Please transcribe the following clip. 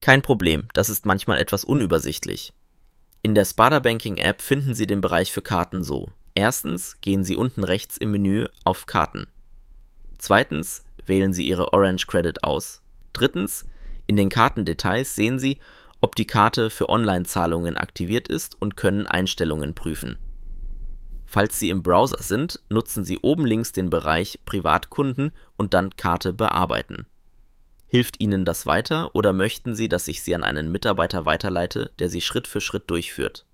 Kein Problem, das ist manchmal etwas unübersichtlich. In der Sparda Banking App finden Sie den Bereich für Karten so. Erstens gehen Sie unten rechts im Menü auf Karten. Zweitens wählen Sie Ihre Orange Credit aus. Drittens, in den Kartendetails sehen Sie, ob die Karte für Online-Zahlungen aktiviert ist und können Einstellungen prüfen. Falls Sie im Browser sind, nutzen Sie oben links den Bereich Privatkunden und dann Karte bearbeiten. Hilft Ihnen das weiter oder möchten Sie, dass ich Sie an einen Mitarbeiter weiterleite, der Sie Schritt für Schritt durchführt?